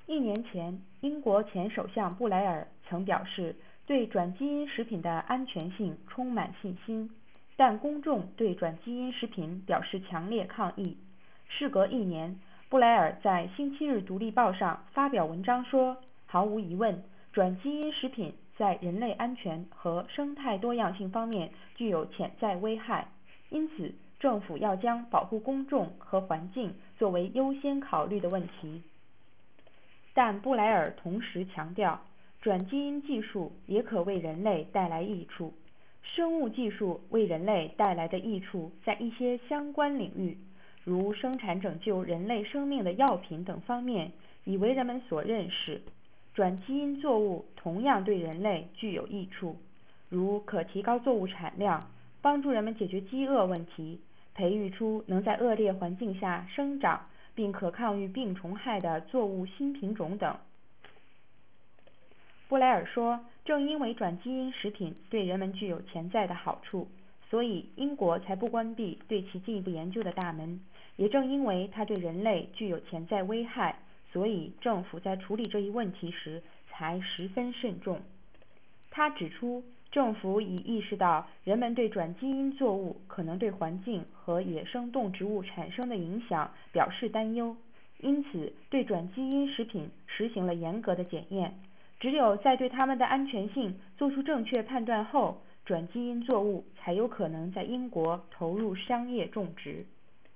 1年前，英国前首相布莱尔曾表示对转基因食品的安全性充满信心，但公众对转基因食品表示强烈抗议。事隔1年，布莱尔在星期日《独立报》上发表文章说，毫无疑问，转基因食品在人类安全和生态多样性方面具有潜在危害，因此政府要将保护公众和环境作为优先考虑的问题。但布莱尔同时强调，转基因技术也可为人类带来益处。生物技术为人类带来的益处在一些相关领域，如生产拯救人类生命的药品等方面，已为人们所认识。转基因作物同样对人类具有益处，如可提高作物产量，帮助人们解决饥饿问题，培育出能在恶劣环境下生长并可抗御病虫害的作物新品种等。布莱尔说，正因为转基因食品对人们具有潜在的好处，所以英国才不关闭对其进一步研究的大门。也正因为它对人类具有潜在危害，所以政府在处理这一问题时才十分慎重。他指出，政府已意识到人们对转基因作物可能对环境和野生动植物产生的影响表示担忧，因此对转基因食品实行了严格的检验。只有在对它们的安全性做出正确判断后，转基因作物才有可能在英国投入商业种植。